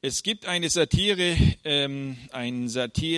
Es gibt eine Satire, ein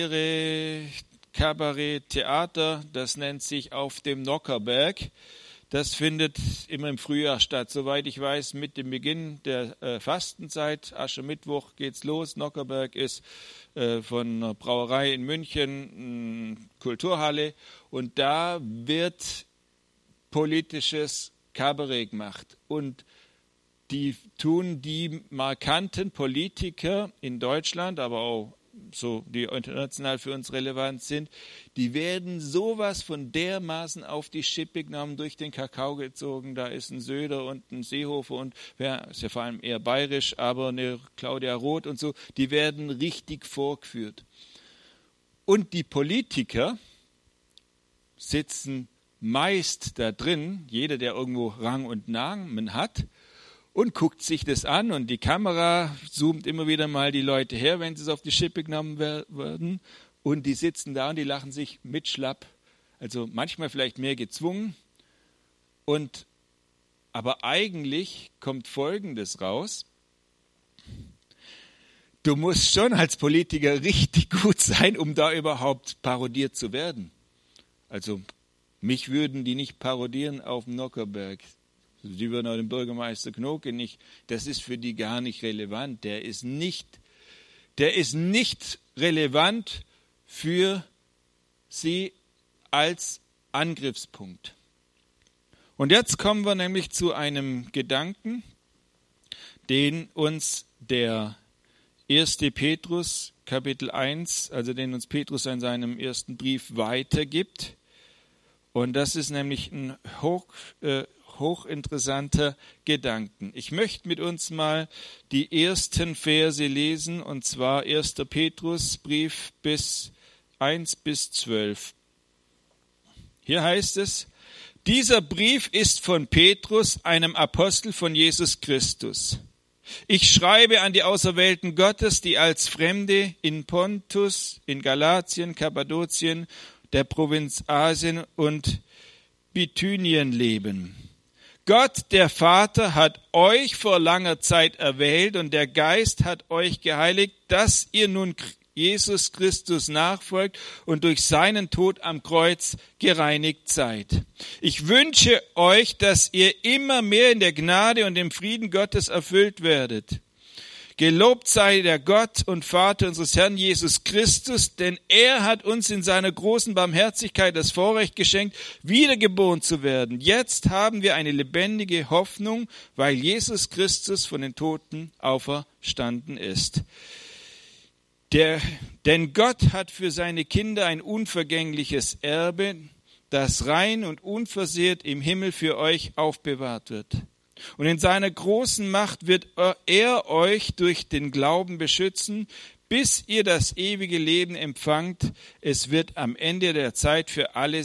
Satire-Kabarett-Theater, das nennt sich Auf dem Nockherberg. Das findet immer im Frühjahr statt. Soweit ich weiß, mit dem Beginn der Fastenzeit, Aschermittwoch geht's los. Nockherberg ist von einer Brauerei in München, Kulturhalle. Und da wird politisches Kabarett gemacht. Und die tun die markanten Politiker in Deutschland, aber auch so, die international für uns relevant sind, die werden sowas von dermaßen auf die Schippe genommen, durch den Kakao gezogen. Da ist ein Söder und ein Seehofer und ist ja vor allem eher bayerisch, aber eine Claudia Roth und so, die werden richtig vorgeführt. Und die Politiker sitzen meist da drin, jeder, der irgendwo Rang und Namen hat, und guckt sich das an und die Kamera zoomt immer wieder mal die Leute her, wenn sie es auf die Schippe genommen werden, und die sitzen da und die lachen sich mit schlapp, also manchmal vielleicht mehr gezwungen. Aber eigentlich kommt Folgendes raus: Du musst schon als Politiker richtig gut sein, um da überhaupt parodiert zu werden. Also mich würden die nicht parodieren auf dem Nockherberg. Die würden auch den Bürgermeister Knoke nicht. Das ist für die gar nicht relevant. Der ist nicht relevant für sie als Angriffspunkt. Und jetzt kommen wir nämlich zu einem Gedanken, den uns der 1. Petrus, Kapitel 1, also den uns Petrus in seinem ersten Brief weitergibt. Und das ist nämlich ein hochinteressanter Gedanken. Ich möchte mit uns mal die ersten Verse lesen, und zwar 1. Petrus Brief 1 bis 12. Hier heißt es: Dieser Brief ist von Petrus, einem Apostel von Jesus Christus. Ich schreibe an die Auserwählten Gottes, die als Fremde in Pontus, in Galatien, Kappadokien, der Provinz Asien und Bithynien leben. Gott, der Vater, hat euch vor langer Zeit erwählt und der Geist hat euch geheiligt, dass ihr nun Jesus Christus nachfolgt und durch seinen Tod am Kreuz gereinigt seid. Ich wünsche euch, dass ihr immer mehr in der Gnade und dem Frieden Gottes erfüllt werdet. Gelobt sei der Gott und Vater unseres Herrn Jesus Christus, denn er hat uns in seiner großen Barmherzigkeit das Vorrecht geschenkt, wiedergeboren zu werden. Jetzt haben wir eine lebendige Hoffnung, weil Jesus Christus von den Toten auferstanden ist. Denn Gott hat für seine Kinder ein unvergängliches Erbe, das rein und unversehrt im Himmel für euch aufbewahrt wird. Und in seiner großen Macht wird er euch durch den Glauben beschützen, bis ihr das ewige Leben empfangt. Es wird am Ende der Zeit für alle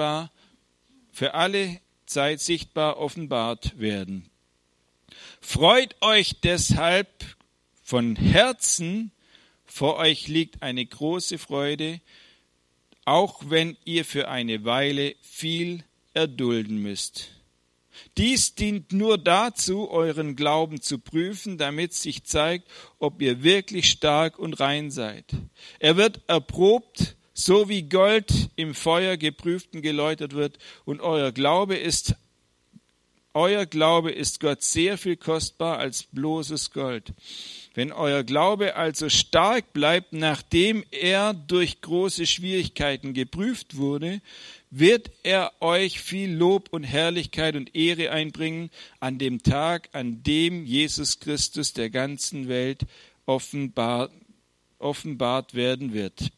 Zeit sichtbar offenbart werden. Freut euch deshalb von Herzen, vor euch liegt eine große Freude, auch wenn ihr für eine Weile viel erdulden müsst. Dies dient nur dazu, euren Glauben zu prüfen, damit sich zeigt, ob ihr wirklich stark und rein seid. Er wird erprobt, so wie Gold im Feuer geprüft und geläutert wird, und euer Glaube ist Gott sehr viel kostbar als bloßes Gold. Wenn euer Glaube also stark bleibt, nachdem er durch große Schwierigkeiten geprüft wurde, wird er euch viel Lob und Herrlichkeit und Ehre einbringen an dem Tag, an dem Jesus Christus der ganzen Welt offenbart werden wird.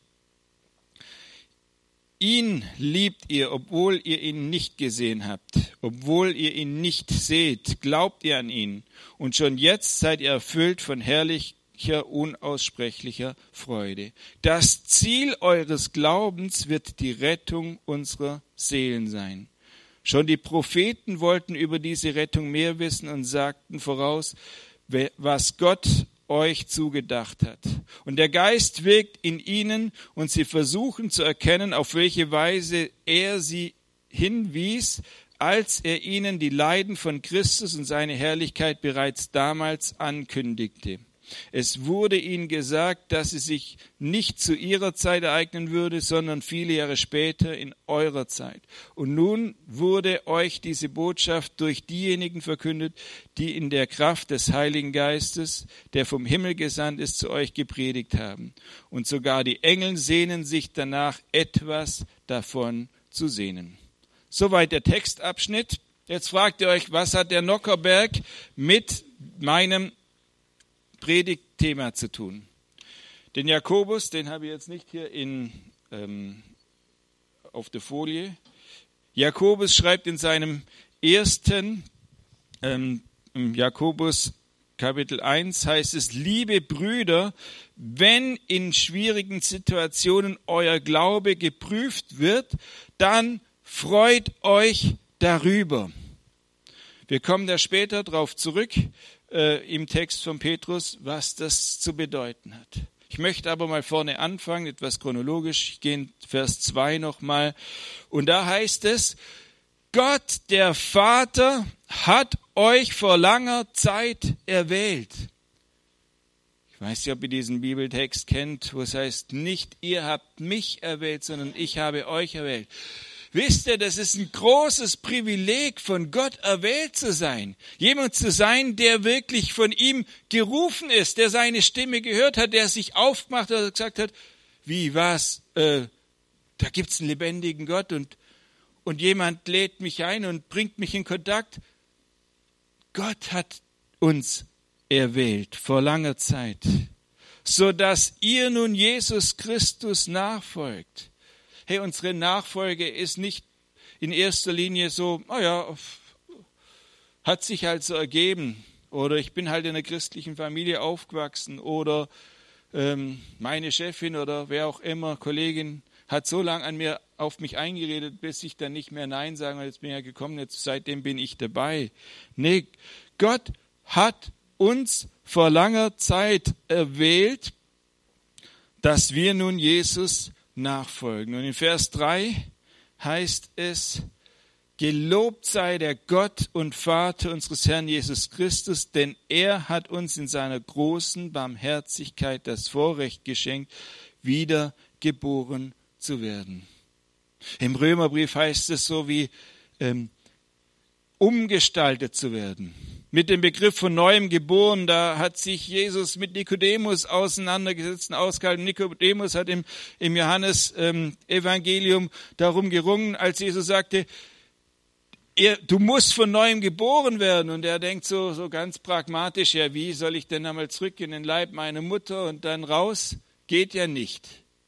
Ihn liebt ihr, obwohl ihr ihn nicht gesehen habt, obwohl ihr ihn nicht seht, glaubt ihr an ihn. Und schon jetzt seid ihr erfüllt von herrlicher, unaussprechlicher Freude. Das Ziel eures Glaubens wird die Rettung unserer Seelen sein. Schon die Propheten wollten über diese Rettung mehr wissen und sagten voraus, was Gott euch zugedacht hat. Und der Geist wirkt in ihnen und sie versuchen zu erkennen, auf welche Weise er sie hinwies, als er ihnen die Leiden von Christus und seine Herrlichkeit bereits damals ankündigte. Es wurde ihnen gesagt, dass sie sich nicht zu ihrer Zeit ereignen würde, sondern viele Jahre später in eurer Zeit. Und nun wurde euch diese Botschaft durch diejenigen verkündet, die in der Kraft des Heiligen Geistes, der vom Himmel gesandt ist, zu euch gepredigt haben. Und sogar die Engel sehnen sich danach, etwas davon zu sehnen. Soweit der Textabschnitt. Jetzt fragt ihr euch, was hat der Nockherberg mit meinem Predigtthema zu tun? Den Jakobus, den habe ich jetzt nicht hier auf der Folie. Jakobus schreibt in seinem ersten, Jakobus Kapitel 1 heißt es, liebe Brüder, wenn in schwierigen Situationen euer Glaube geprüft wird, dann freut euch darüber. Wir kommen da später drauf zurück im Text von Petrus, was das zu bedeuten hat. Ich möchte aber mal vorne anfangen, etwas chronologisch. Ich gehe in Vers 2 nochmal. Und da heißt es, Gott, der Vater, hat euch vor langer Zeit erwählt. Ich weiß nicht, ob ihr diesen Bibeltext kennt, wo es heißt, nicht ihr habt mich erwählt, sondern ich habe euch erwählt. Wisst ihr, das ist ein großes Privileg, von Gott erwählt zu sein. Jemand zu sein, der wirklich von ihm gerufen ist, der seine Stimme gehört hat, der sich aufgemacht hat und gesagt hat, wie, was, da gibt's einen lebendigen Gott und jemand lädt mich ein und bringt mich in Kontakt. Gott hat uns erwählt vor langer Zeit, so dass ihr nun Jesus Christus nachfolgt. Hey, unsere Nachfolge ist nicht in erster Linie so, hat sich halt so ergeben. Oder ich bin halt in einer christlichen Familie aufgewachsen. Oder meine Chefin oder wer auch immer, Kollegin, hat so lange auf mich eingeredet, bis ich dann nicht mehr Nein sagen, weil jetzt bin ich ja gekommen, seitdem bin ich dabei. Nee, Gott hat uns vor langer Zeit erwählt, dass wir nun Jesus nachfolgen. Und in Vers 3 heißt es, gelobt sei der Gott und Vater unseres Herrn Jesus Christus, denn er hat uns in seiner großen Barmherzigkeit das Vorrecht geschenkt, wiedergeboren zu werden. Im Römerbrief heißt es so wie umgestaltet zu werden. Mit dem Begriff von neuem geboren, da hat sich Jesus mit Nikodemus auseinandergesetzt und ausgehalten. Nikodemus hat im Johannes-Evangelium darum gerungen, als Jesus sagte, du musst von neuem geboren werden. Und er denkt so ganz pragmatisch, ja, wie soll ich denn einmal zurück in den Leib meiner Mutter und dann raus? Geht ja nicht.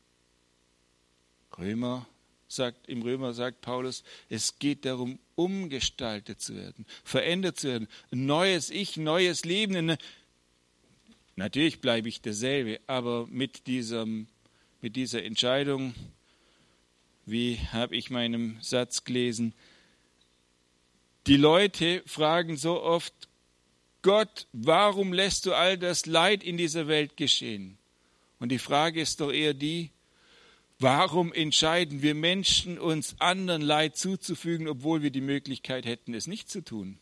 Im Römer sagt Paulus, es geht darum, umgestaltet zu werden, verändert zu werden, ein neues Ich, neues Leben. Natürlich bleibe ich derselbe, aber mit dieser Entscheidung, wie habe ich meinen Satz gelesen, die Leute fragen so oft, Gott, warum lässt du all das Leid in dieser Welt geschehen? Und die Frage ist doch eher die, warum entscheiden wir Menschen, uns anderen Leid zuzufügen, obwohl wir die Möglichkeit hätten, es nicht zu tun?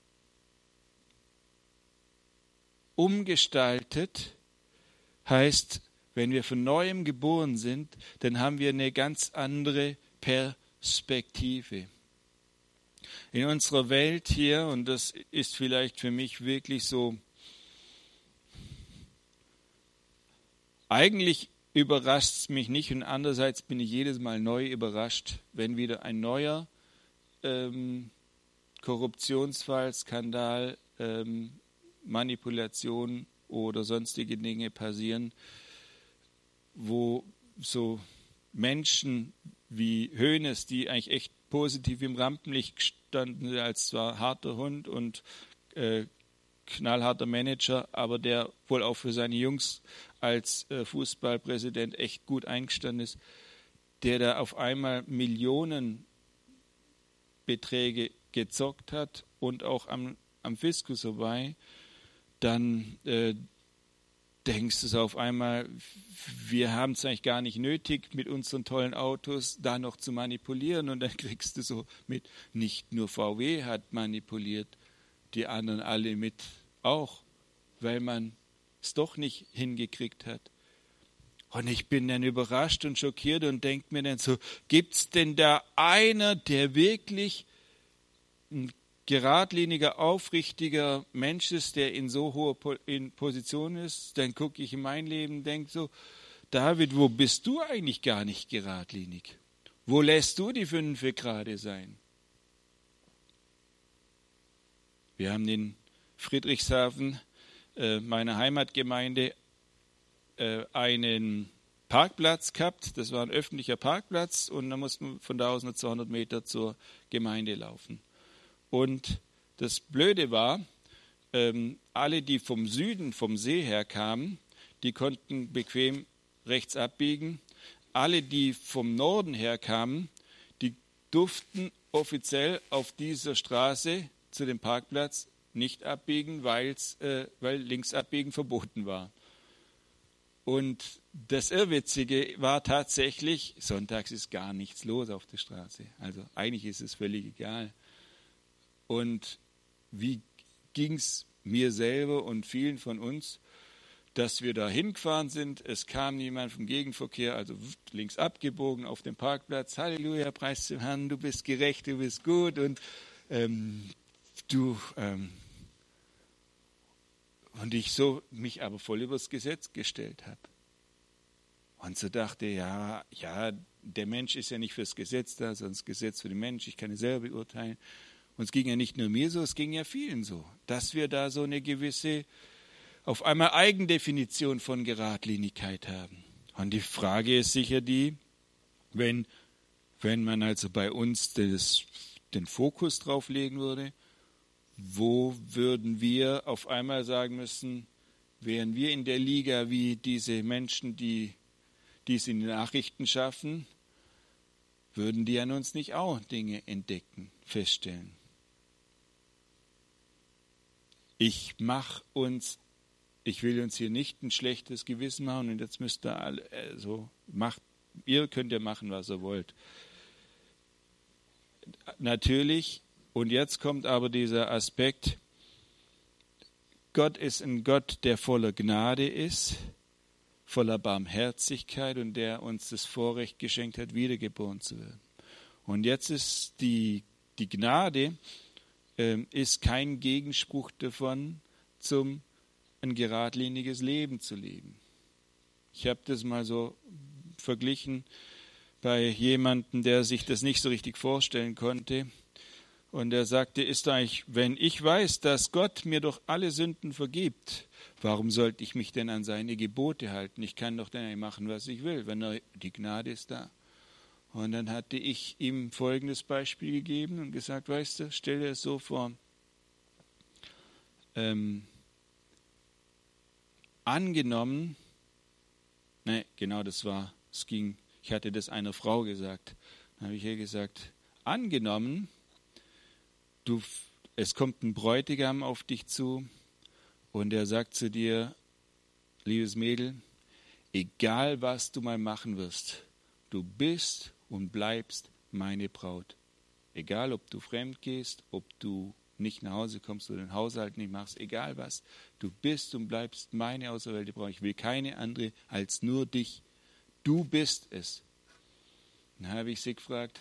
Umgestaltet heißt, wenn wir von Neuem geboren sind, dann haben wir eine ganz andere Perspektive. In unserer Welt hier, und das ist vielleicht für mich wirklich so, eigentlich überrascht es mich nicht und andererseits bin ich jedes Mal neu überrascht, wenn wieder ein neuer Korruptionsfall, Skandal, Manipulation oder sonstige Dinge passieren, wo so Menschen wie Hoeneß, die eigentlich echt positiv im Rampenlicht gestanden sind, als zwar harter Hund und knallharter Manager, aber der wohl auch für seine Jungs als Fußballpräsident echt gut eingestanden ist, der da auf einmal Millionenbeträge gezockt hat und auch am Fiskus vorbei, dann denkst du auf einmal, wir haben es eigentlich gar nicht nötig, mit unseren tollen Autos da noch zu manipulieren, und dann kriegst du so mit, nicht nur VW hat manipuliert, die anderen alle mit auch, weil man es doch nicht hingekriegt hat. Und ich bin dann überrascht und schockiert und denke mir dann so, gibt's denn da einer, der wirklich ein geradliniger, aufrichtiger Mensch ist, der in so hoher Position ist? Dann gucke ich in mein Leben und denke so, David, wo bist du eigentlich gar nicht geradlinig? Wo lässt du die 5 gerade sein? Wir haben in Friedrichshafen, meiner Heimatgemeinde, einen Parkplatz gehabt. Das war ein öffentlicher Parkplatz und da mussten wir von da aus nur 200 Meter zur Gemeinde laufen. Und das Blöde war, alle, die vom Süden, vom See her kamen, die konnten bequem rechts abbiegen. Alle, die vom Norden her kamen, die durften offiziell auf dieser Straße zu dem Parkplatz nicht abbiegen, weil links abbiegen verboten war. Und das Irrwitzige war tatsächlich, sonntags ist gar nichts los auf der Straße. Also eigentlich ist es völlig egal. Und wie ging es mir selber und vielen von uns, dass wir da hingefahren sind, es kam niemand vom Gegenverkehr, also links abgebogen auf dem Parkplatz, Halleluja, preis dem Herrn, du bist gerecht, du bist gut und und ich so mich aber voll übers Gesetz gestellt habe. Und so dachte, ja, der Mensch ist ja nicht fürs Gesetz da, sondern das Gesetz für den Mensch, ich kann es selber beurteilen. Und es ging ja nicht nur mir so, es ging ja vielen so, dass wir da so eine gewisse, auf einmal Eigendefinition von Geradlinigkeit haben. Und die Frage ist sicher die, wenn man also bei uns den Fokus drauf legen würde, wo würden wir auf einmal sagen müssen, wären wir in der Liga wie diese Menschen, die es in den Nachrichten schaffen, würden die an uns nicht auch Dinge entdecken, feststellen. Ich will uns hier nicht ein schlechtes Gewissen machen und jetzt müsst ihr alle ihr könnt ja machen, was ihr wollt. Natürlich, und jetzt kommt aber dieser Aspekt, Gott ist ein Gott, der voller Gnade ist, voller Barmherzigkeit und der uns das Vorrecht geschenkt hat, wiedergeboren zu werden. Und jetzt ist die Gnade ist kein Gegenspruch davon, ein geradliniges Leben zu leben. Ich habe das mal so verglichen bei jemandem, der sich das nicht so richtig vorstellen konnte. Und er sagte, ist eigentlich, wenn ich weiß, dass Gott mir doch alle Sünden vergibt, warum sollte ich mich denn an seine Gebote halten? Ich kann doch dann machen, was ich will, wenn die Gnade ist da. Und dann hatte ich ihm folgendes Beispiel gegeben und gesagt, weißt du, stell dir es so vor, angenommen, ich hatte das einer Frau gesagt, dann habe ich ihr gesagt, angenommen, es kommt ein Bräutigam auf dich zu und er sagt zu dir, liebes Mädel, egal was du mal machen wirst, du bist und bleibst meine Braut. Egal, ob du fremd gehst, ob du nicht nach Hause kommst oder den Haushalt nicht machst, egal was, du bist und bleibst meine auserwählte Braut. Ich will keine andere als nur dich. Du bist es. Dann habe ich sie gefragt,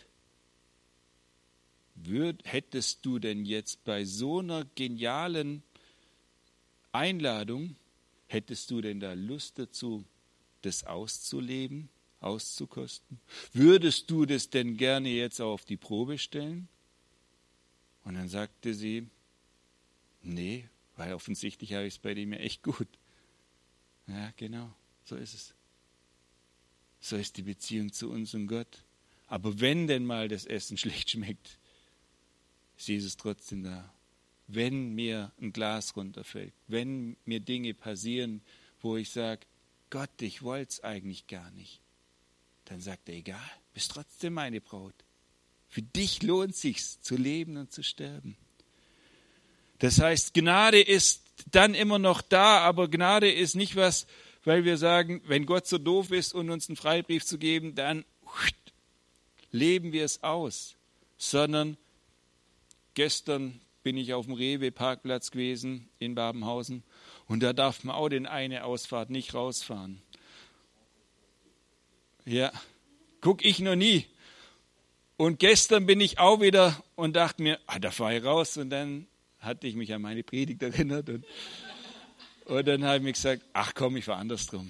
hättest du denn jetzt bei so einer genialen Einladung, hättest du denn da Lust dazu, das auszuleben, auszukosten? Würdest du das denn gerne jetzt auch auf die Probe stellen? Und dann sagte sie, nee, weil offensichtlich habe ich es bei dem ja echt gut. Ja, genau, so ist es. So ist die Beziehung zu unserem Gott. Aber wenn denn mal das Essen schlecht schmeckt, ist Jesus trotzdem da. Wenn mir ein Glas runterfällt, wenn mir Dinge passieren, wo ich sage, Gott, ich wollte es eigentlich gar nicht, dann sagt er, egal, bist trotzdem meine Braut. Für dich lohnt es sich zu leben und zu sterben. Das heißt, Gnade ist dann immer noch da, aber Gnade ist nicht was, weil wir sagen, wenn Gott so doof ist, um uns einen Freibrief zu geben, dann leben wir es aus. Sondern gestern bin ich auf dem Rewe-Parkplatz gewesen in Babenhausen Und da darf man auch den eine Ausfahrt nicht rausfahren. Ja, guck ich noch nie. Und gestern bin ich auch wieder und dachte mir, da fahre ich raus. Und dann hatte ich mich an meine Predigt erinnert. Und dann habe ich mir gesagt, ach komm, ich fahre andersrum.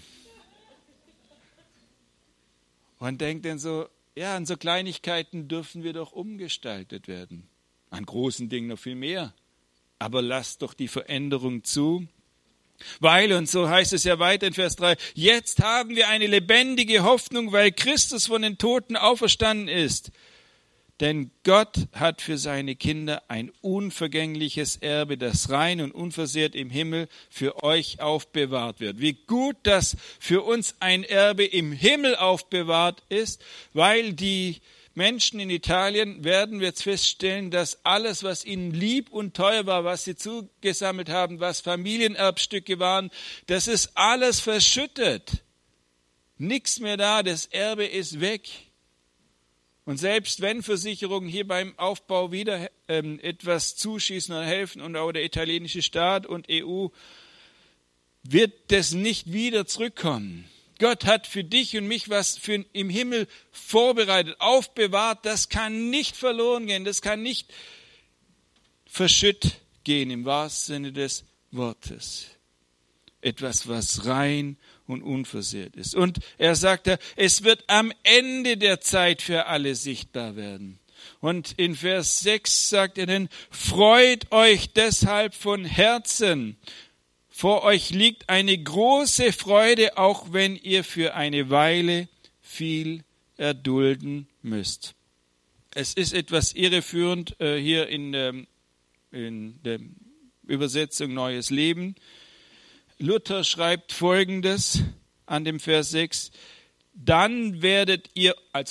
Und denke dann so, ja, an so Kleinigkeiten dürfen wir doch umgestaltet werden. An großen Dingen noch viel mehr. Aber lasst doch die Veränderung zu. Weil, und so heißt es ja weiter in Vers 3, jetzt haben wir eine lebendige Hoffnung, weil Christus von den Toten auferstanden ist. Denn Gott hat für seine Kinder ein unvergängliches Erbe, das rein und unversehrt im Himmel für euch aufbewahrt wird. Wie gut, dass für uns ein Erbe im Himmel aufbewahrt ist, weil die Menschen in Italien werden wir jetzt feststellen, dass alles, was ihnen lieb und teuer war, was sie zugesammelt haben, was Familienerbstücke waren, das ist alles verschüttet. Nichts mehr da, das Erbe ist weg. Und selbst wenn Versicherungen hier beim Aufbau wieder etwas zuschießen und helfen und auch der italienische Staat und EU, wird das nicht wieder zurückkommen. Gott hat für dich und mich was im Himmel vorbereitet, aufbewahrt. Das kann nicht verloren gehen, das kann nicht verschütt gehen im wahrsten Sinne des Wortes. Etwas, was rein und unversehrt ist. Und er sagte, es wird am Ende der Zeit für alle sichtbar werden. Und in Vers 6 sagt er dann, freut euch deshalb von Herzen. Vor euch liegt eine große Freude, auch wenn ihr für eine Weile viel erdulden müsst. Es ist etwas irreführend hier in der Übersetzung Neues Leben. Luther schreibt Folgendes an dem Vers 6. Dann werdet ihr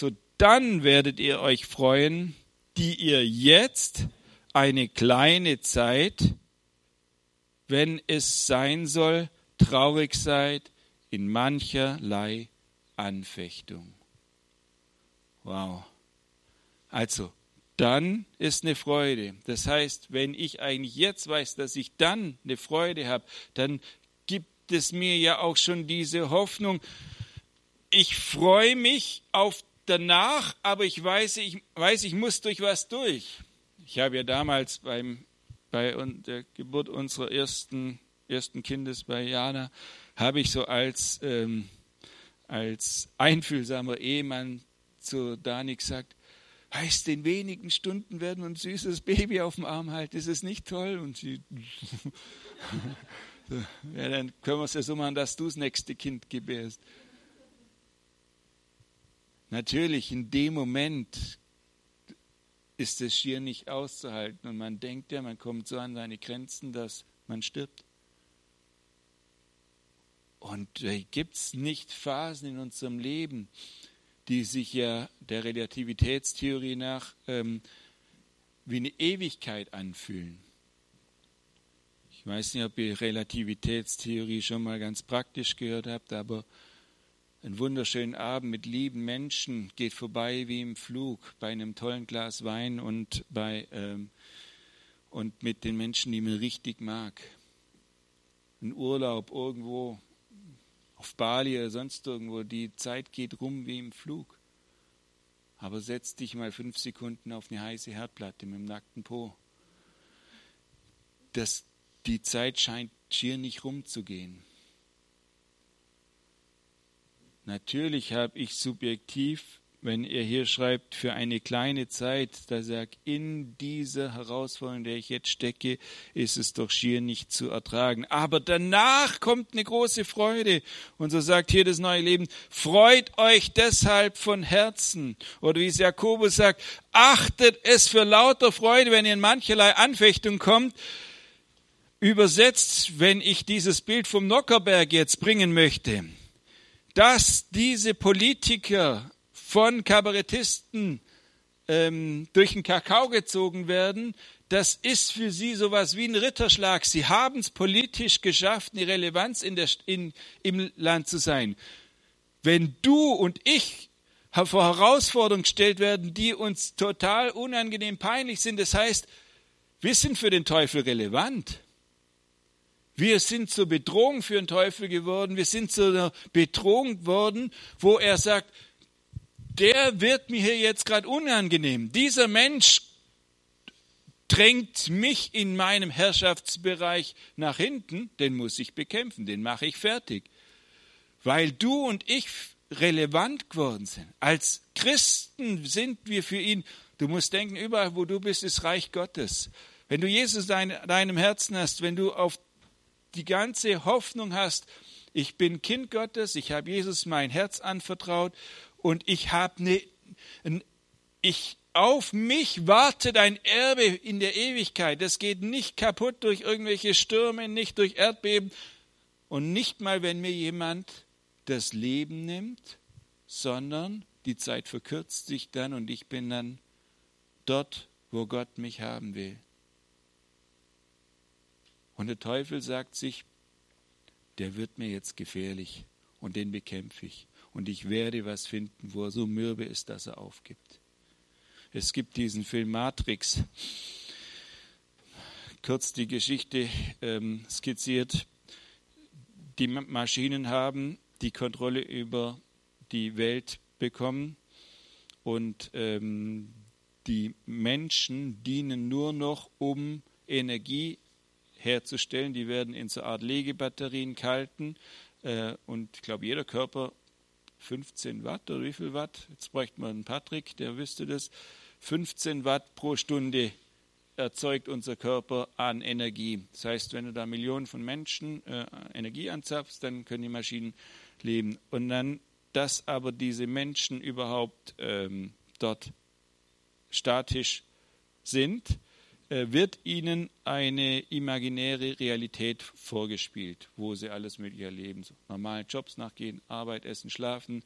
euch freuen, die ihr jetzt eine kleine Zeit, wenn es sein soll, traurig seid in mancherlei Anfechtung. Wow. Also, dann ist eine Freude. Das heißt, wenn ich eigentlich jetzt weiß, dass ich dann eine Freude habe, dann gibt es mir ja auch schon diese Hoffnung. Ich freue mich auf danach, aber ich weiß, ich muss durch was durch. Ich habe ja damals bei der Geburt unserer ersten Kindes bei Jana, habe ich so als einfühlsamer Ehemann zu Dani gesagt, heißt, in wenigen Stunden werden wir ein süßes Baby auf dem Arm halten, ist es nicht toll? Und sie, ja, dann können wir es ja so machen, dass du das nächste Kind gebärst. Natürlich, in dem Moment ist es schier nicht auszuhalten. Und man denkt ja, man kommt so an seine Grenzen, dass man stirbt. Und gibt es nicht Phasen in unserem Leben, die sich ja der Relativitätstheorie nach wie eine Ewigkeit anfühlen? Ich weiß nicht, ob ihr Relativitätstheorie schon mal ganz praktisch gehört habt, aber ein wunderschönen Abend mit lieben Menschen geht vorbei wie im Flug, bei einem tollen Glas Wein und mit den Menschen, die man richtig mag. Ein Urlaub irgendwo auf Bali oder sonst irgendwo, die Zeit geht rum wie im Flug. Aber setz dich mal 5 Sekunden auf eine heiße Herdplatte mit dem nackten Po. Die Zeit scheint schier nicht rumzugehen. Natürlich habe ich subjektiv, wenn ihr hier schreibt, für eine kleine Zeit, da sagt, in dieser Herausforderung, in der ich jetzt stecke, ist es doch schier nicht zu ertragen. Aber danach kommt eine große Freude. Und so sagt hier das neue Leben, freut euch deshalb von Herzen. Oder wie es Jakobus sagt, achtet es für lauter Freude, wenn ihr in mancherlei Anfechtung kommt. Übersetzt, wenn ich dieses Bild vom Nockherberg jetzt bringen möchte, dass diese Politiker von Kabarettisten durch den Kakao gezogen werden, das ist für sie sowas wie ein Ritterschlag. Sie haben es politisch geschafft, eine Relevanz im Land zu sein. Wenn du und ich vor Herausforderungen gestellt werden, die uns total unangenehm peinlich sind, das heißt, wir sind für den Teufel relevant. Wir sind zur Bedrohung für den Teufel geworden. Wir sind zu einer Bedrohung geworden, wo er sagt, der wird mir hier jetzt gerade unangenehm. Dieser Mensch drängt mich in meinem Herrschaftsbereich nach hinten. Den muss ich bekämpfen, den mache ich fertig. Weil du und ich relevant geworden sind. Als Christen sind wir für ihn. Du musst denken, überall wo du bist, ist Reich Gottes. Wenn du Jesus in deinem Herzen hast, wenn du auf die ganze Hoffnung hast, ich bin Kind Gottes, ich habe Jesus mein Herz anvertraut und ich habe auf mich wartet ein Erbe in der Ewigkeit. Das geht nicht kaputt durch irgendwelche Stürme, nicht durch Erdbeben und nicht mal, wenn mir jemand das Leben nimmt, sondern die Zeit verkürzt sich dann und ich bin dann dort, wo Gott mich haben will. Und der Teufel sagt sich, der wird mir jetzt gefährlich und den bekämpfe ich. Und ich werde was finden, wo er so mürbe ist, dass er aufgibt. Es gibt diesen Film Matrix, kurz die Geschichte skizziert. Die Maschinen haben die Kontrolle über die Welt bekommen und die Menschen dienen nur noch, um Energie herzustellen. Die werden in so eine Art Legebatterien gehalten und ich glaube, jeder Körper 15 Watt oder wie viel Watt? Jetzt bräuchte man einen Patrick, der wüsste das. 15 Watt pro Stunde erzeugt unser Körper an Energie. Das heißt, wenn du da Millionen von Menschen Energie anzapfst, dann können die Maschinen leben. Und dann, dass aber diese Menschen überhaupt dort statisch sind, wird ihnen eine imaginäre Realität vorgespielt, wo sie alles Mögliche erleben. So normalen Jobs nachgehen, Arbeit, Essen, Schlafen,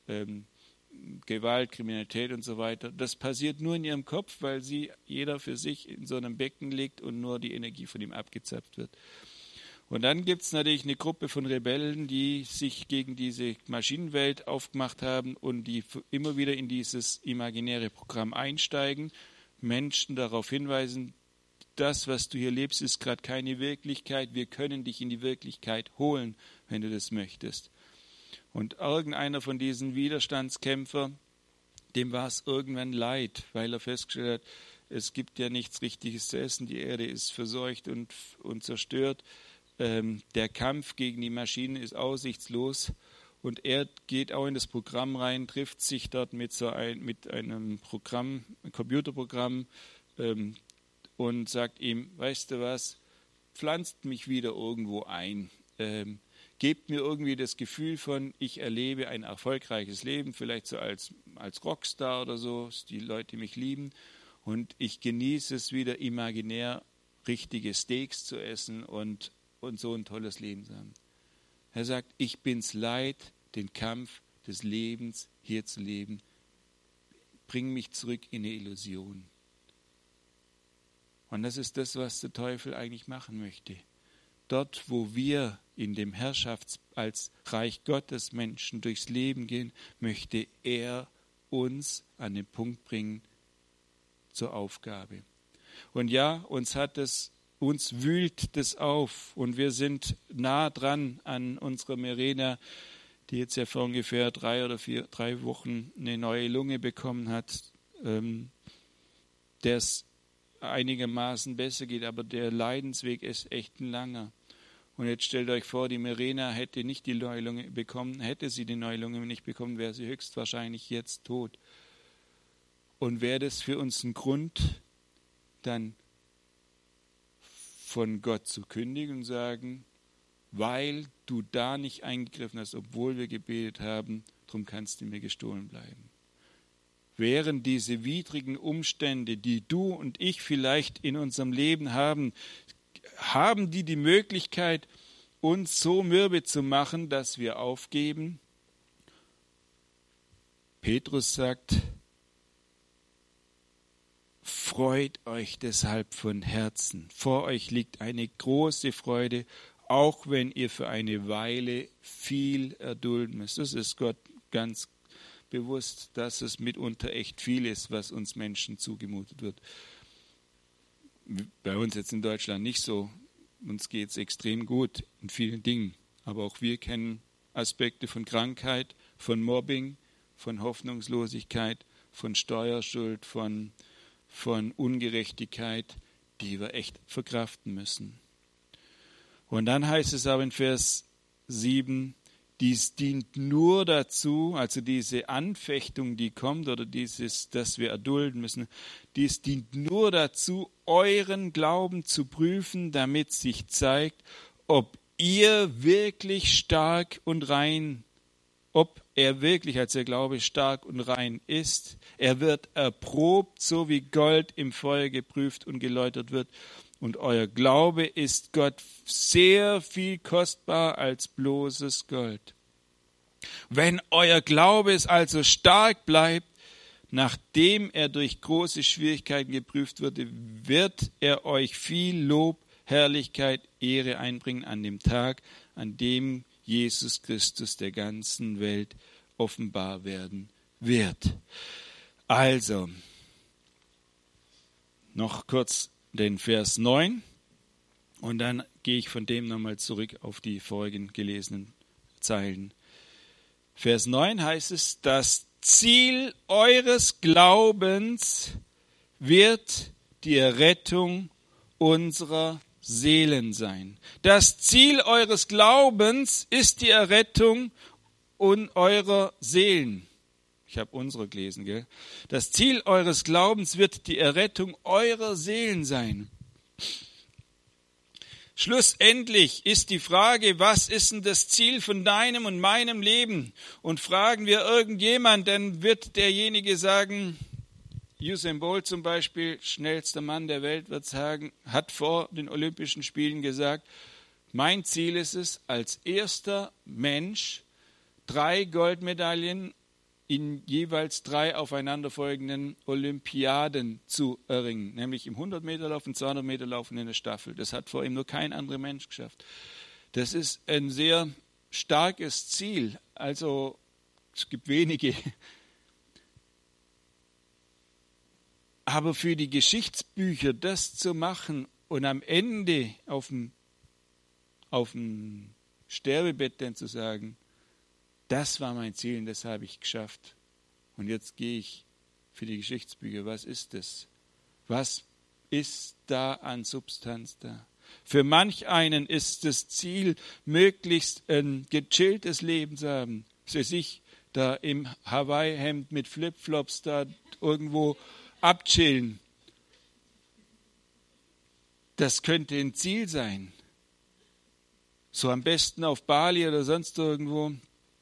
Gewalt, Kriminalität und so weiter. Das passiert nur in ihrem Kopf, weil jeder für sich in so einem Becken liegt und nur die Energie von ihm abgezapft wird. Und dann gibt es natürlich eine Gruppe von Rebellen, die sich gegen diese Maschinenwelt aufgemacht haben und die immer wieder in dieses imaginäre Programm einsteigen, Menschen darauf hinweisen, das, was du hier lebst, ist gerade keine Wirklichkeit. Wir können dich in die Wirklichkeit holen, wenn du das möchtest. Und irgendeiner von diesen Widerstandskämpfern, dem war es irgendwann leid, weil er festgestellt hat, es gibt ja nichts Richtiges zu essen, die Erde ist verseucht und zerstört. Der Kampf gegen die Maschinen ist aussichtslos. Und er geht auch in das Programm rein, trifft sich dort mit einem Programm, ein Computerprogramm und sagt ihm, weißt du was, pflanzt mich wieder irgendwo ein. Gebt mir irgendwie das Gefühl von, ich erlebe ein erfolgreiches Leben, vielleicht so als Rockstar oder so, die Leute mich lieben. Und ich genieße es wieder imaginär, richtige Steaks zu essen und so ein tolles Leben zu haben. Er sagt, ich bin's leid, den Kampf des Lebens hier zu leben. Bring mich zurück in eine Illusion. Und das ist das, was der Teufel eigentlich machen möchte. Dort, wo wir in dem als Reich Gottes Menschen durchs Leben gehen, möchte er uns an den Punkt bringen zur Aufgabe. Und ja, uns wühlt das auf und wir sind nah dran an unserer Mirena, die jetzt ja vor ungefähr 3 Wochen eine neue Lunge bekommen hat, der es einigermaßen besser geht, aber der Leidensweg ist echt ein langer. Und jetzt stellt euch vor, die Mirena hätte nicht die neue Lunge bekommen, hätte sie die neue Lunge nicht bekommen, wäre sie höchstwahrscheinlich jetzt tot. Und wäre das für uns ein Grund, dann von Gott zu kündigen und sagen, weil du da nicht eingegriffen hast, obwohl wir gebetet haben, darum kannst du mir gestohlen bleiben. Wären diese widrigen Umstände, die du und ich vielleicht in unserem Leben haben die Möglichkeit, uns so mürbe zu machen, dass wir aufgeben? Petrus sagt, freut euch deshalb von Herzen. Vor euch liegt eine große Freude, auch wenn ihr für eine Weile viel erdulden müsst. Das ist Gott ganz bewusst, dass es mitunter echt viel ist, was uns Menschen zugemutet wird. Bei uns jetzt in Deutschland nicht so. uns geht es extrem gut in vielen Dingen. Aber auch wir kennen Aspekte von Krankheit, von Mobbing, von Hoffnungslosigkeit, von Steuerschuld, von Ungerechtigkeit, die wir echt verkraften müssen. Und dann heißt es aber in Vers 7, dies dient nur dazu, also diese Anfechtung, die kommt, oder dass wir erdulden müssen, dies dient nur dazu, euren Glauben zu prüfen, damit sich zeigt, ob ihr wirklich stark und rein, ob er wirklich als der Glaube stark und rein ist. Er wird erprobt, so wie Gold im Feuer geprüft und geläutert wird. Und euer Glaube ist Gott sehr viel kostbarer als bloßes Gold. Wenn euer Glaube es also stark bleibt, nachdem er durch große Schwierigkeiten geprüft wurde, wird er euch viel Lob, Herrlichkeit, Ehre einbringen an dem Tag, an dem Jesus Christus der ganzen Welt offenbar werden wird. Also, noch kurz den Vers 9 und dann gehe ich von dem nochmal zurück auf die vorigen gelesenen Zeilen. Vers 9 heißt es, das Ziel eures Glaubens wird die Errettung unserer Seelen sein. Das Ziel eures Glaubens ist die Errettung eurer Seelen. Ich habe unsere gelesen, gell? Das Ziel eures Glaubens wird die Errettung eurer Seelen sein. Schlussendlich ist die Frage, was ist denn das Ziel von deinem und meinem Leben? Und fragen wir irgendjemand, dann wird derjenige sagen, Usain Bolt zum Beispiel, schnellster Mann der Welt, wird sagen, hat vor den Olympischen Spielen gesagt, mein Ziel ist es, als erster Mensch 3 Goldmedaillen in jeweils 3 aufeinanderfolgenden Olympiaden zu erringen, nämlich im 100-Meter-Lauf und 200-Meter-Lauf in der Staffel. Das hat vor ihm nur kein anderer Mensch geschafft. Das ist ein sehr starkes Ziel. Also es gibt wenige. Aber für die Geschichtsbücher das zu machen und am Ende auf dem Sterbebett dann zu sagen, das war mein Ziel und das habe ich geschafft. Und jetzt gehe ich für die Geschichtsbücher. Was ist das? Was ist da an Substanz da? Für manch einen ist das Ziel, möglichst ein gechilltes Leben zu haben. Für sich da im Hawaii-Hemd mit Flipflops da irgendwo abchillen. Das könnte ein Ziel sein. So am besten auf Bali oder sonst irgendwo.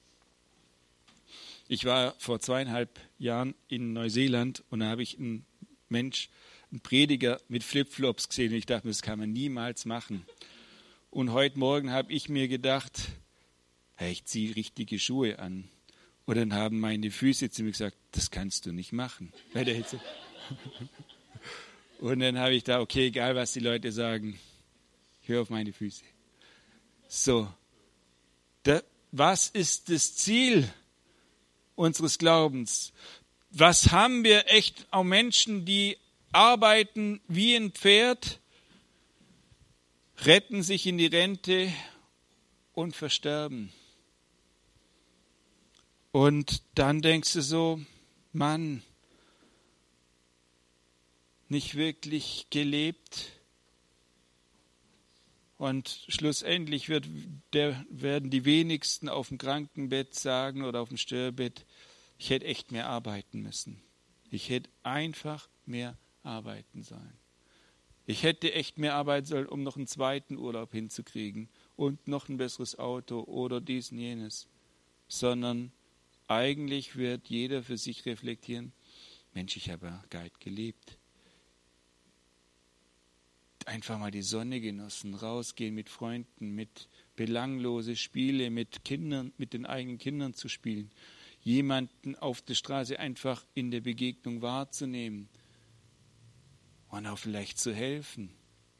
Ich war vor 2,5 Jahren in Neuseeland und da habe ich einen Prediger mit Flipflops gesehen und ich dachte mir, das kann man niemals machen. Und heute Morgen habe ich mir gedacht, hey, ich ziehe richtige Schuhe an. Und dann haben meine Füße zu mir gesagt, das kannst du nicht machen. Bei der Hitze. Und dann habe ich da, okay, egal was die Leute sagen, ich höre auf meine Füße. So, was ist das Ziel unseres Glaubens? Was haben wir echt auch Menschen, die arbeiten wie ein Pferd, retten sich in die Rente und versterben. Und dann denkst du so, Mann, nicht wirklich gelebt. Und schlussendlich werden die wenigsten auf dem Krankenbett sagen oder auf dem Sterbebett, ich hätte echt mehr arbeiten müssen. Ich hätte einfach mehr arbeiten sollen. Ich hätte echt mehr arbeiten sollen, um noch einen zweiten Urlaub hinzukriegen und noch ein besseres Auto oder dies und jenes. Sondern eigentlich wird jeder für sich reflektieren, Mensch, ich habe ja gar nicht gelebt. Einfach mal die Sonne genossen, rausgehen mit Freunden, mit belanglose Spiele, mit Kindern, mit den eigenen Kindern zu spielen, jemanden auf der Straße einfach in der Begegnung wahrzunehmen und auch vielleicht zu helfen.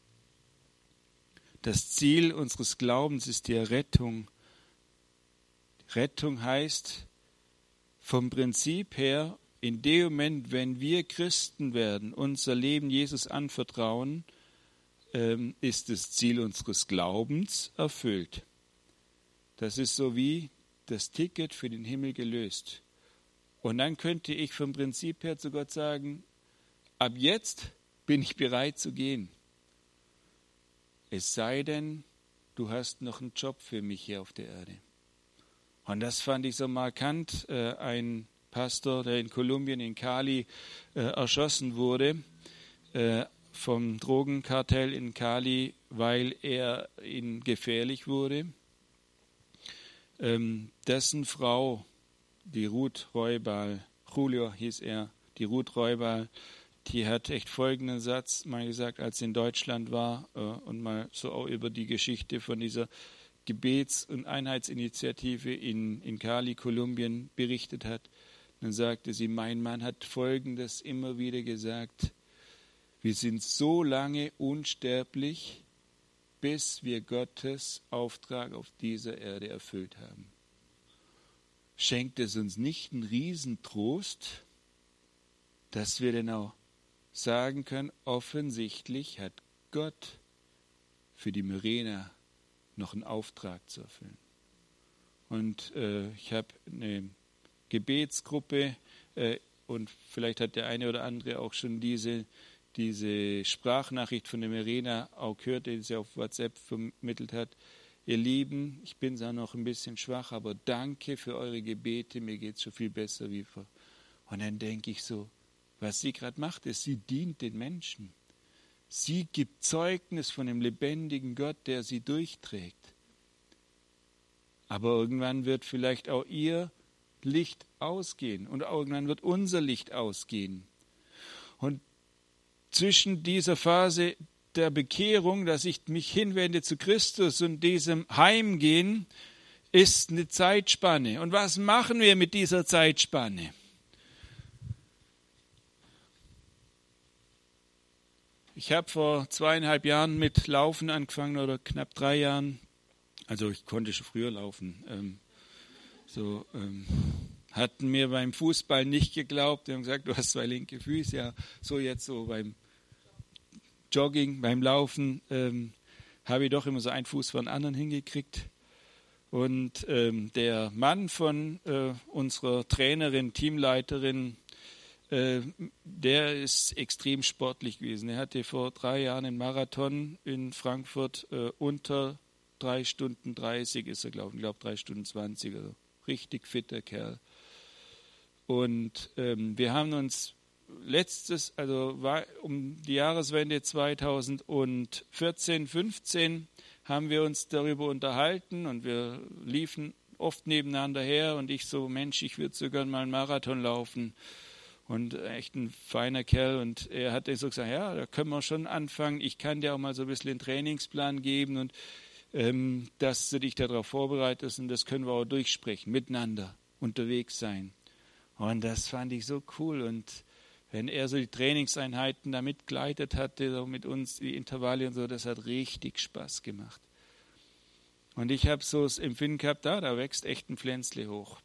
Das Ziel unseres Glaubens ist die Errettung. Rettung heißt vom Prinzip her, in dem Moment, wenn wir Christen werden, unser Leben Jesus anvertrauen, ist das Ziel unseres Glaubens erfüllt. Das ist so wie das Ticket für den Himmel gelöst. Und dann könnte ich vom Prinzip her zu Gott sagen, ab jetzt bin ich bereit zu gehen. Es sei denn, du hast noch einen Job für mich hier auf der Erde. Und das fand ich so markant. Ein Pastor, der in Kolumbien, in Cali, erschossen wurde, vom Drogenkartell in Cali, weil er ihnen gefährlich wurde. Dessen Frau, die Ruth Roybal, Julio hieß er, die Ruth Roybal, die hat echt folgenden Satz mal gesagt, als sie in Deutschland war und mal so auch über die Geschichte von dieser Gebets- und Einheitsinitiative in Cali, Kolumbien, berichtet hat. Dann sagte sie, mein Mann hat Folgendes immer wieder gesagt: Wir sind so lange unsterblich, bis wir Gottes Auftrag auf dieser Erde erfüllt haben. Schenkt es uns nicht einen Riesentrost, dass wir denn auch sagen können, offensichtlich hat Gott für die Myrena noch einen Auftrag zu erfüllen. Und ich habe eine Gebetsgruppe und vielleicht hat der eine oder andere auch schon diese Sprachnachricht von der Myrena auch gehört, die sie auf WhatsApp vermittelt hat. Ihr Lieben, ich bin zwar noch ein bisschen schwach, aber danke für eure Gebete, mir geht es schon viel besser wie vor. Und dann denke ich so, was sie gerade macht, ist, sie dient den Menschen. Sie gibt Zeugnis von dem lebendigen Gott, der sie durchträgt. Aber irgendwann wird vielleicht auch ihr Licht ausgehen und irgendwann wird unser Licht ausgehen. Und zwischen dieser Phase der Bekehrung, dass ich mich hinwende zu Christus und diesem Heimgehen, ist eine Zeitspanne. Und was machen wir mit dieser Zeitspanne? Ich habe vor 2,5 Jahren mit Laufen angefangen oder knapp 3 Jahren. Also ich konnte schon früher laufen. Hatten mir beim Fußball nicht geglaubt. Die haben gesagt, du hast 2 linke Füße. Ja, so jetzt so beim Jogging, beim Laufen habe ich doch immer so einen Fuß vor den anderen hingekriegt. Und der Mann von unserer Trainerin, Teamleiterin, der ist extrem sportlich gewesen. Er hatte vor 3 Jahren einen Marathon in Frankfurt unter 3 Stunden 30 ist er, glaube ich. Ich glaube 3 Stunden 20. Also richtig fitter Kerl. Und wir haben uns war um die Jahreswende 2014, 15, haben wir uns darüber unterhalten und wir liefen oft nebeneinander her und ich so, Mensch, ich würde sogar mal einen Marathon laufen. Und echt ein feiner Kerl. Und er hat so gesagt, ja, da können wir schon anfangen. Ich kann dir auch mal so ein bisschen den Trainingsplan geben und dass du dich darauf vorbereitest und das können wir auch durchsprechen, miteinander unterwegs sein. Und das fand ich so cool. Und wenn er so die Trainingseinheiten da mitgeleitet hatte, so mit uns die Intervalle und so, das hat richtig Spaß gemacht. Und ich habe so das Empfinden gehabt, da wächst echt ein Pflänzle hoch.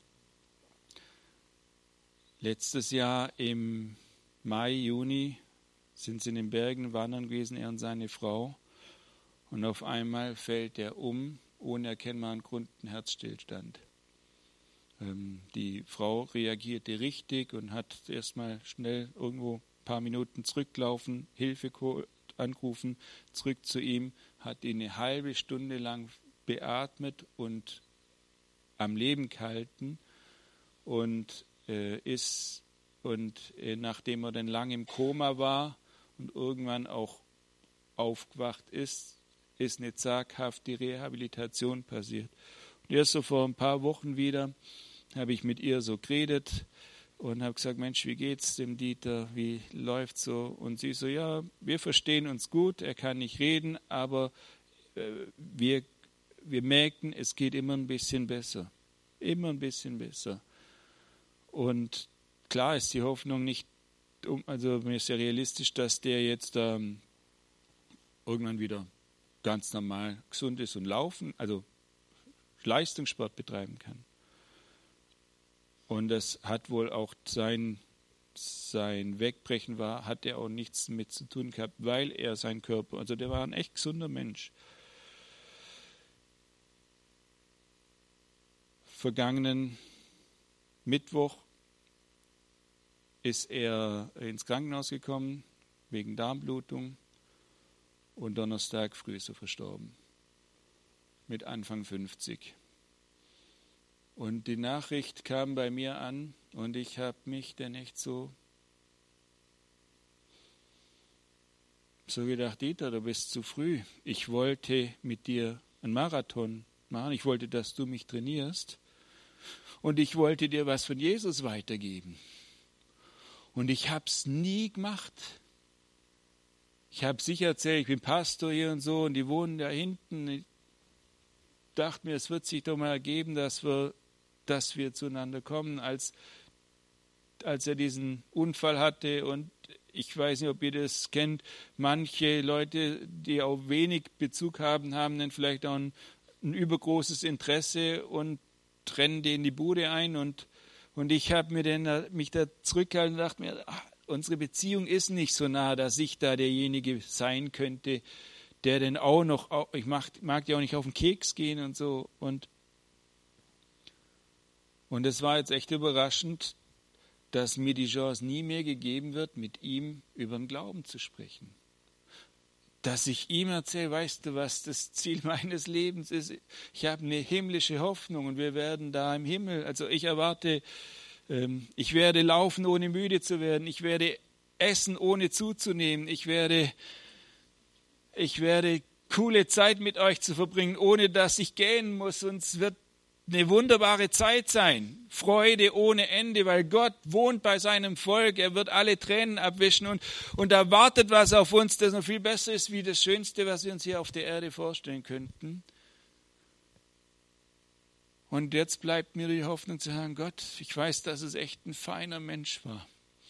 Letztes Jahr im Mai, Juni sind sie in den Bergen wandern gewesen, er und seine Frau. Und auf einmal fällt er um, ohne erkennbaren Grund, ein Herzstillstand. Die Frau reagierte richtig und hat erstmal schnell irgendwo ein paar Minuten zurücklaufen, Hilfe angerufen, zurück zu ihm, hat ihn eine halbe Stunde lang beatmet und am Leben gehalten und nachdem er dann lange im Koma war und irgendwann auch aufgewacht ist eine zaghafte Rehabilitation passiert. Und erst so vor ein paar Wochen wieder habe ich mit ihr so geredet und habe gesagt, Mensch, wie geht's dem Dieter, wie läuft's so? Und sie so, ja, wir verstehen uns gut, er kann nicht reden, aber wir merken, es geht immer ein bisschen besser. Immer ein bisschen besser. Und klar ist die Hoffnung nicht, also mir ist ja realistisch, dass der jetzt irgendwann wieder ganz normal gesund ist und laufen, also Leistungssport betreiben kann. Und das hat wohl auch seinen sein Wegbrechen war, hat er auch nichts mit zu tun gehabt, weil er sein Körper, also der war ein echt gesunder Mensch. Vergangenen Mittwoch ist er ins Krankenhaus gekommen, wegen Darmblutung, und Donnerstag früh ist er verstorben, mit Anfang 50. Und die Nachricht kam bei mir an und ich habe mich dann echt so gedacht, Dieter, du bist zu früh. Ich wollte mit dir einen Marathon machen, ich wollte, dass du mich trainierst und ich wollte dir was von Jesus weitergeben. Und ich habe es nie gemacht. Ich habe sicher erzählt, ich bin Pastor hier und so und die wohnen da hinten. Ich dachte mir, es wird sich doch mal ergeben, dass wir zueinander kommen, als er diesen Unfall hatte. Und ich weiß nicht, ob ihr das kennt, manche Leute, die auch wenig Bezug haben, haben dann vielleicht auch ein übergroßes Interesse und trennen denen die Bude ein. Und ich habe mich da zurückgehalten und dachte mir, unsere Beziehung ist nicht so nah, dass ich da derjenige sein könnte, der denn auch noch, ich mag ja auch nicht auf den Keks gehen und so. Und es war jetzt echt überraschend, dass mir die Chance nie mehr gegeben wird, mit ihm über den Glauben zu sprechen. Dass ich ihm erzähle, weißt du, was das Ziel meines Lebens ist? Ich habe eine himmlische Hoffnung und wir werden da im Himmel, also ich erwarte, ich werde laufen, ohne müde zu werden. Ich werde essen, ohne zuzunehmen. Ich werde coole Zeit mit euch zu verbringen, ohne dass ich gähnen muss. Und es wird eine wunderbare Zeit sein. Freude ohne Ende, weil Gott wohnt bei seinem Volk. Er wird alle Tränen abwischen und da wartet was auf uns, das noch viel besser ist, wie das Schönste, was wir uns hier auf der Erde vorstellen könnten. Und jetzt bleibt mir die Hoffnung zu sagen, Gott, ich weiß, dass es echt ein feiner Mensch war.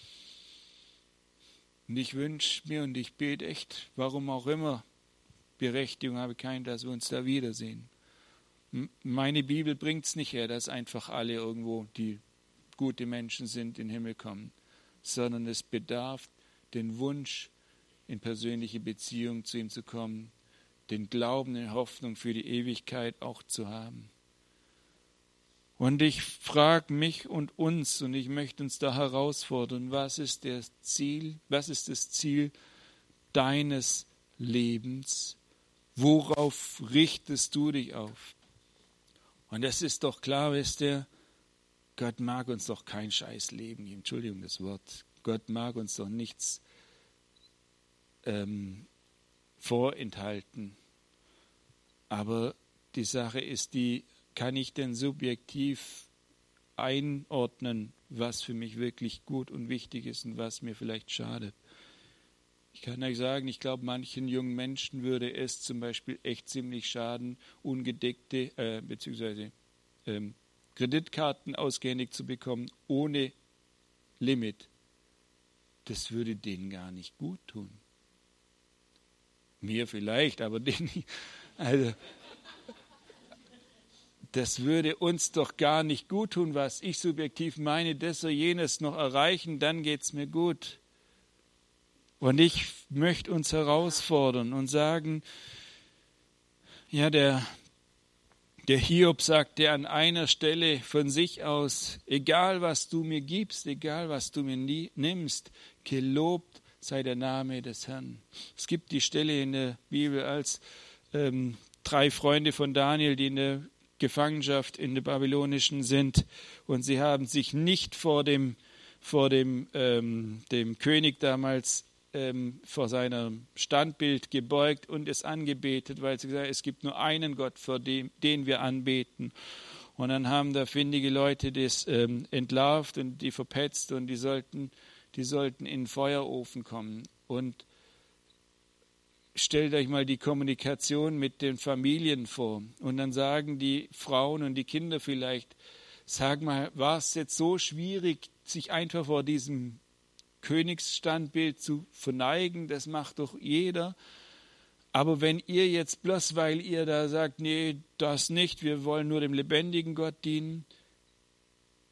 Und ich wünsche mir und ich bete echt, warum auch immer, Berechtigung habe keinen, dass wir uns da wiedersehen. Meine Bibel bringt es nicht her, dass einfach alle irgendwo, die gute Menschen sind, in den Himmel kommen, sondern es bedarf den Wunsch, in persönliche Beziehung zu ihm zu kommen, den Glauben, die Hoffnung für die Ewigkeit auch zu haben. Und ich frage mich und uns, und ich möchte uns da herausfordern, was ist das Ziel deines Lebens? Worauf richtest du dich auf? Und es ist doch klar, wisst ihr, Gott mag uns doch kein Scheißleben geben. Entschuldigung das Wort. Gott mag uns doch nichts vorenthalten. Aber die Sache ist die, kann ich denn subjektiv einordnen, was für mich wirklich gut und wichtig ist und was mir vielleicht schadet? Ich kann euch sagen, ich glaube, manchen jungen Menschen würde es zum Beispiel echt ziemlich schaden, ungedeckte bzw. Kreditkarten ausgehändigt zu bekommen, ohne Limit. Das würde denen gar nicht gut tun. Mir vielleicht, aber denen nicht. Also, das würde uns doch gar nicht gut tun, was ich subjektiv meine, das oder jenes noch erreichen, dann geht es mir gut. Und ich möchte uns herausfordern und sagen, ja, der Hiob sagte an einer Stelle von sich aus, egal was du mir gibst, egal was du mir nimmst, gelobt sei der Name des Herrn. Es gibt die Stelle in der Bibel, als 3 Freunde von Daniel, die in der Gefangenschaft in der babylonischen sind, und sie haben sich nicht vor dem König damals vor seinem Standbild gebeugt und es angebetet, weil sie gesagt haben, es gibt nur einen Gott, vor den wir anbeten. Und dann haben da findige Leute das entlarvt und die verpetzt und die sollten in den Feuerofen kommen. Und stellt euch mal die Kommunikation mit den Familien vor. Und dann sagen die Frauen und die Kinder vielleicht, sag mal, war es jetzt so schwierig, sich einfach vor diesem Königsstandbild zu verneigen? Das macht doch jeder. Aber wenn ihr jetzt bloß, weil ihr da sagt, nee, das nicht, wir wollen nur dem lebendigen Gott dienen,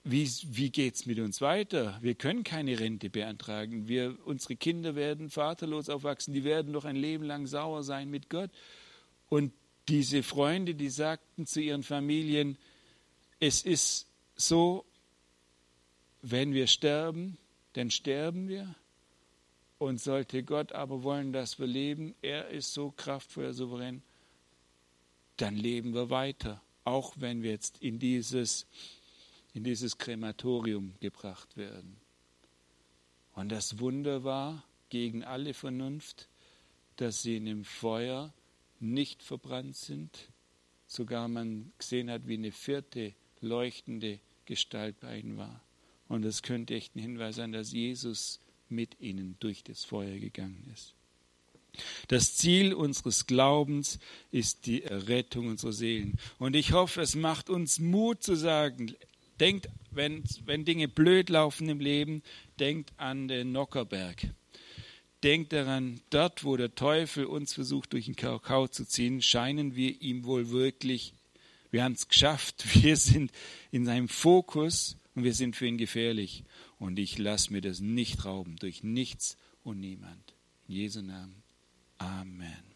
wie geht es mit uns weiter? Wir können keine Rente beantragen. Unsere Kinder werden vaterlos aufwachsen, die werden noch ein Leben lang sauer sein mit Gott. Und diese Freunde, die sagten zu ihren Familien, es ist so, wenn wir sterben, dann sterben wir. Und sollte Gott aber wollen, dass wir leben, er ist so kraftvoll, souverän, dann leben wir weiter, auch wenn wir jetzt in dieses Krematorium gebracht werden. Und das Wunder war, gegen alle Vernunft, dass sie in dem Feuer nicht verbrannt sind, sogar man gesehen hat, wie eine vierte leuchtende Gestalt bei ihnen war. Und das könnte echt ein Hinweis sein, dass Jesus mit ihnen durch das Feuer gegangen ist. Das Ziel unseres Glaubens ist die Errettung unserer Seelen. Und ich hoffe, es macht uns Mut zu sagen, denkt, wenn Dinge blöd laufen im Leben, denkt an den Nockherberg. Denkt daran, dort, wo der Teufel uns versucht, durch den Kakao zu ziehen, scheinen wir ihm wohl wirklich, wir haben es geschafft, wir sind in seinem Fokus und wir sind für ihn gefährlich. Und ich lasse mir das nicht rauben, durch nichts und niemand. In Jesu Namen. Amen.